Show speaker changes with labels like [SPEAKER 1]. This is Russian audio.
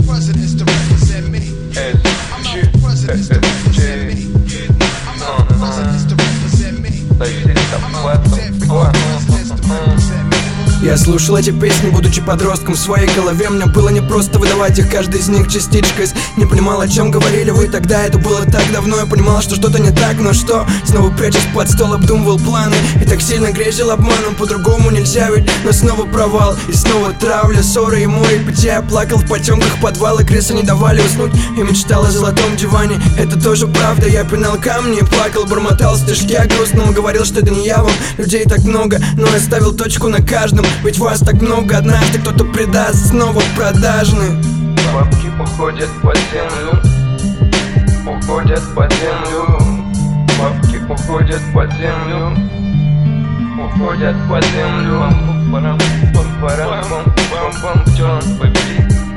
[SPEAKER 1] presidents to represent me. I'm not the presidents to represent me. I'm not the presidents to represent me. I'm not the presidents to represent me.
[SPEAKER 2] Я слушал эти песни, будучи подростком. В своей голове мне было непросто выдавать их, каждый из них частичка из. Не понимал, о чем говорили вы тогда, это было так давно. Я понимал, что что-то не так, но что? Снова прячась под стол, обдумывал планы и так сильно грезил обманом. По-другому нельзя ведь, но снова провал. И снова травля, ссоры и море питья. Я плакал в потемках подвала, кресла не давали уснуть. И мечтал о золотом диване, это тоже правда. Я пинал камни и плакал, бормотал стишки о грустном. Говорил, что это не я вам, людей так много, но я ставил точку на каждом. Ведь вас так много, однажды кто-то предаст, снова продажны.
[SPEAKER 3] Бабки уходят под землю, уходят под землю. Бабки уходят под землю, уходят под землю. Пам-парам, пам-парам, пам-пам-пам, пам-пам,